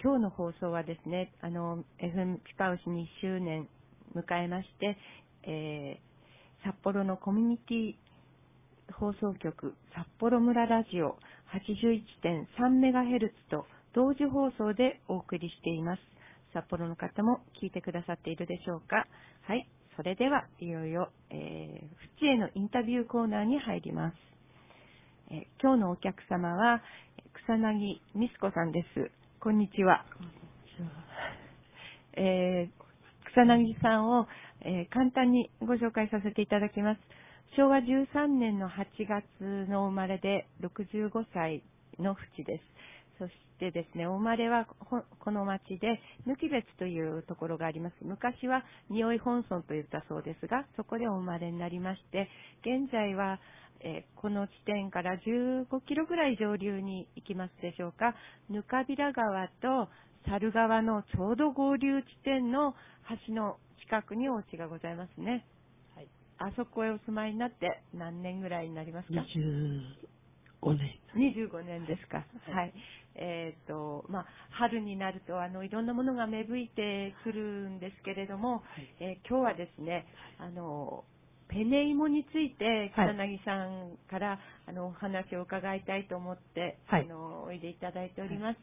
今日の放送はですね、FM ピパウシ2周年迎えまして、札幌のコミュニティ放送局札幌村ラジオ 81.3MHz と同時放送でお送りしています。札幌の方も聞いてくださっているでしょうか。はい、それではいよいよ、フチへのインタビューコーナーに入ります。今日のお客様は草薙美須子さんです。こんにちは。草薙さんを、簡単にご紹介させていただきます。昭和13年の8月の生まれで65歳のフチです。そしてですね、お生まれはこの町で貫別というところがあります。昔は匂い本村と言ったそうですが、そこでお生まれになりまして、現在はこの地点から15キロぐらい上流に行きますでしょうか。ぬかびら川と猿川のちょうど合流地点の橋の近くにお家がございますね。はい、あそこへお住まいになって何年ぐらいになりますか ？25年。 25年ですか。はい。春になるといろんなものが芽吹いてくるんですけれども、今日はですね、ペネイモについて草薙さんから、お話を伺いたいと思って、おいでいただいております。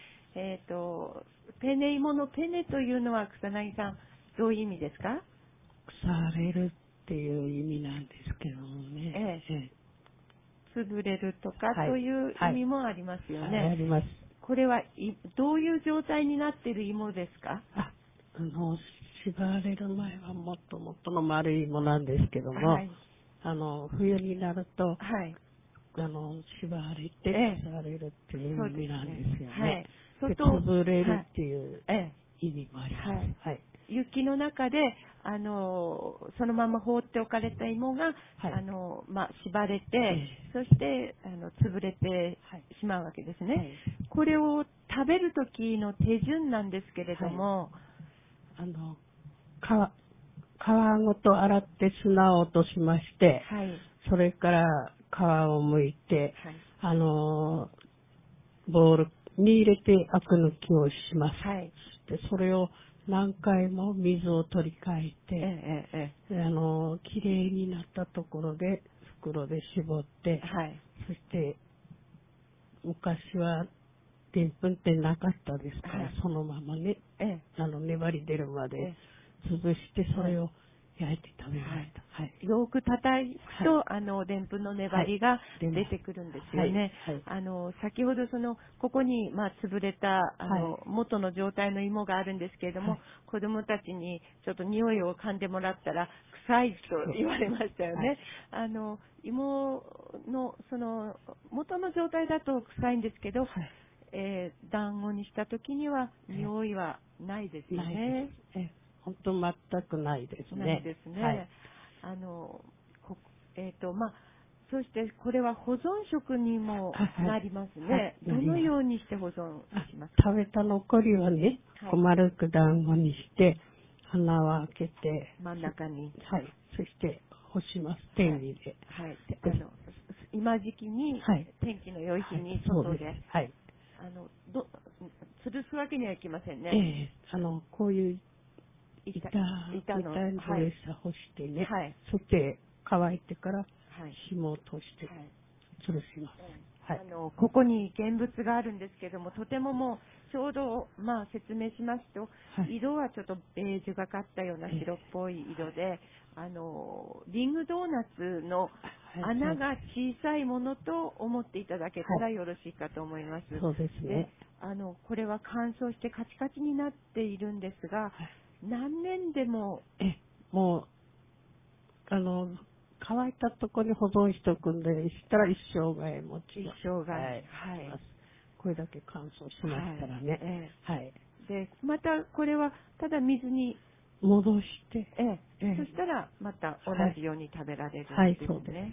ペネイモのペネというのは草薙さん、どういう意味ですか？ 腐れるっていう意味なんですけどもね。 潰れるとかという意味もありますよね。 あります。 これはどういう状態になっている芋ですか？ 縛られる前はもっともっとの丸い芋なんですけども、冬になると、縛られて腐れるっていう意味なんですよね。で、潰れるっていう意味もあります。 雪の中でそのまま放っておかれた芋が、縛れて、そして潰れてしまうわけですね。これを食べる時の手順なんですけれども、 皮ごと洗って砂を落としまして、それから皮を剥いて、ボウルに入れてアク抜きをします。で、それを何回も水を取り替えて、きれいになったところで袋で絞って、そして昔はでんぷんってなかったですから、そのままね、粘り出るまで潰してそれを焼いて食べました。 よく叩くと、でんぷんの粘りが出てくるんですよね。先ほどここに、潰れた、元の状態の芋があるんですけれども、子供たちにちょっと匂いを噛んでもらったら、臭いと言われましたよね。芋の、元の状態だと臭いんですけど、団子にした時には匂いはないですよね。 本当全くないですね。 ないですね。そしてこれは保存食にもなりますね。どのようにして保存しますか？ 食べた残りをね、丸く団子にして、穴を開けて、 真ん中に。 そして干します、天日で。 今時期に、天気の良い日に外で。吊るすわけにはいきませんね。 こういう板の上さ干してね、そして乾いてから紐を通して吊るします。 ここに現物があるんですけども、とてももうちょうど説明しますと、色はちょっとベージュがかったような白っぽい色で、リングドーナツの穴が小さいものと思っていただけたらよろしいかと思います。 そうですね。 これは乾燥してカチカチになっているんですが、何年でももう乾いたところに保存しておくんでしたら一生涯持ちます。 一生涯。 これだけ乾燥しましたらね。 で、またこれはただ水に戻して、 そしたらまた同じように食べられるんですね。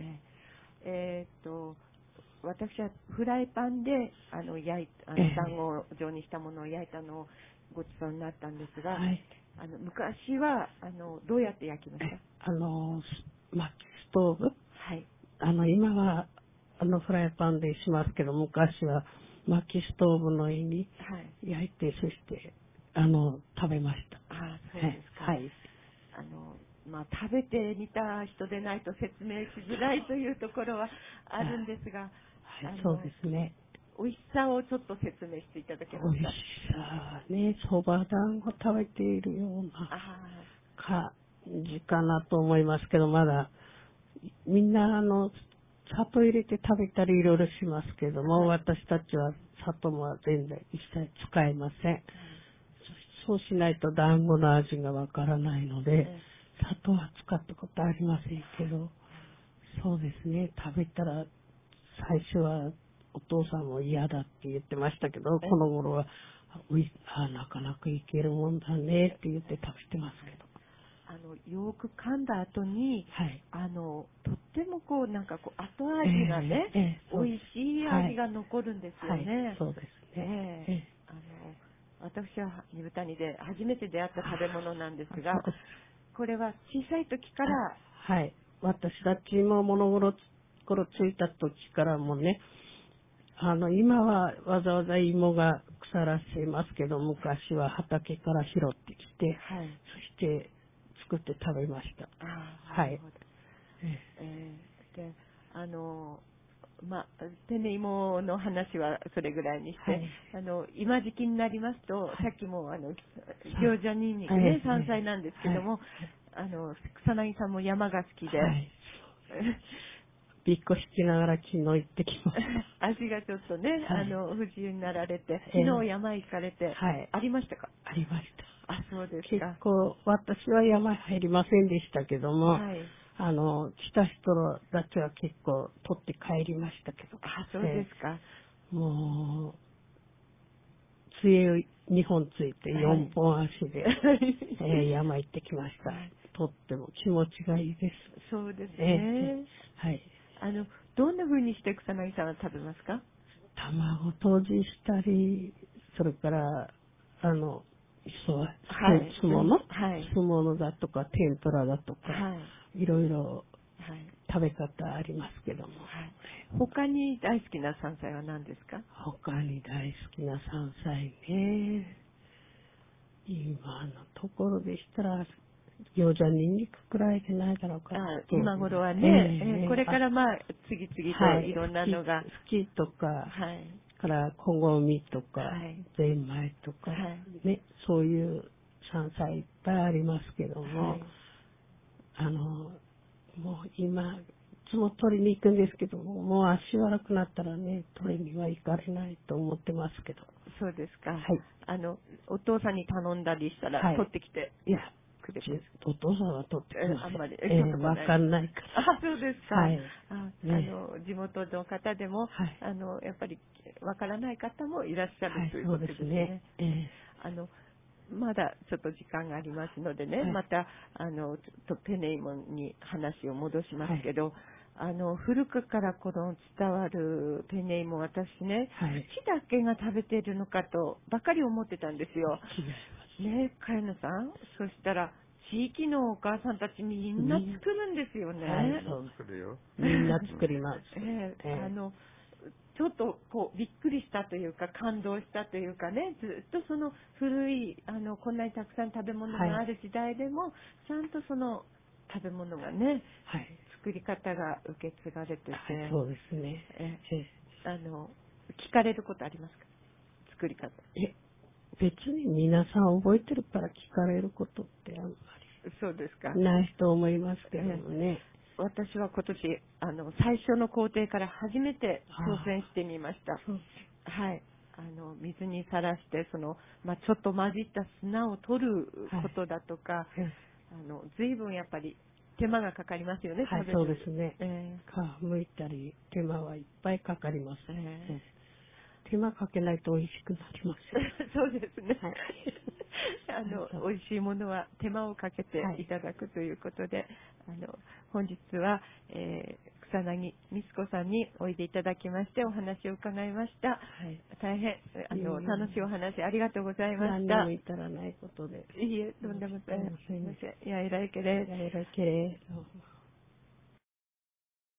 私はフライパンで団子状にしたものを焼いたのをごちそうになったんですが、昔はどうやって焼きました？ 薪ストーブ。今はフライパンでしますけど、昔は薪ストーブの上に焼そして、食べました。 ああ、そうですか。はい。食べてみた人でないと説明しづらいというところはあるんですが、 はい、そうですね。 美味しさをちょっと説明していただけますか。 美味しさね、そば団子食べているような感じかなと思いますけど、まだ、みんな砂糖入れて食べたりいろいろしますけども、はい、私たちは砂糖は全然一切使えません。そうしないと団子の味がわからないので、砂糖は使ったことありませんけど、そうですね、食べたら最初はお父さんも嫌だって言ってましたけど、この頃はなかなかいけるもんだねって言って食べてますけど。 よく噛んだ後に、はい、とっても後味がね、美味しい味が残るんですよね。 はい、そうですね。 私は二豚煮で初めて出会った食べ物なんですが、これは小さい時から、 はい、私たちも物心ついた時からもね、今はわざわざ芋が腐らせますけど、昔は畑から拾ってきて、はい、そして作って食べました。はい。 で、手ね芋の話はそれぐらいにして、はい、今時期になりますと、さっきも餃子にんにくね、山菜なんですけども、草薙さんも山が好きで、はい、 びっこ引きながら昨日行ってきました。 足がちょっとね、不自由になられて、昨日山行かれて、ありましたか？ ありました。 あ、そうですか。 結構、私は山入りませんでしたけども、はい、来た人たちは結構取って帰りましたけど。 あ、そうですか。 もう、杖2本ついて4本足で、山行ってきました。とっても気持ちがいいです。 そうですね。はい。どんな風にして草薙さんは食べますか？ 卵とじしたり、それから、酢物、はい、酢物だとか、天ぷらだとか、はい、いろいろ食べ方ありますけども。はい、 他に大好きな山菜は何ですか？ 他に大好きな山菜ね。今のところでしたら、餃子にんにくくらいでないだろうか。 今頃はね、これから次々といろんなのが。 好きとか、はい、から小米とか、はい、ゼンマイとか、はい、ね、そういう山菜いっぱいありますけども、はい、もう今、いつも取りに行くんですけども、もう足悪くなったらね、取りには行かれないと思ってますけど。 そうですか。 はい。 お父さんに頼んだりしたら、はい、取ってきて。 いや、お父さんは取ってきます。 あんまり、 わかんないから。 あ、そうですか。はい。地元の方でも、はい、やっぱり、わからない方もいらっしゃるということですね。まだちょっと時間がありますのでね、はい、また、ペネイモンに話を戻しますけど、はい、古くからこの伝わるペネイモン、私ね、はい、口だけが食べているのかとばかり思ってたんですよ。ね、茅野さん、そしたら、地域のお母さんたちみんな作るんですよね。 はい、そう作るよ。みんな作ります。 ちょっとびっくりしたというか感動したというかね、ずっとその古いこんなにたくさん食べ物がある時代でも、ちゃんとその食べ物がね、はい、作り方が受け継がれてて、はい、 そうですね。 聞かれることありますか？作り方。 別に皆さん覚えてるから聞かれることってあんまりそうですか。 ないと思いますけどもね。 私は今年最初の工程から初めて挑戦してみました。はい。水にさらしてちょっと混じった砂を取ることだとか、はい、随分やっぱり手間がかかりますよね。 はい、そうですね。皮むいたり手間はいっぱいかかります。手間かけないと美味しくなります。 そうですね。はい、美味しいものは手間をかけていただくということで、本日は、草薙光子さんにおいでいただきましてお話を伺いました。はい、大変楽しいお話ありがとうございました。 何にも至らないことで。 いいえ、とんでもございません。やいらいけれ。 やいらいけれ。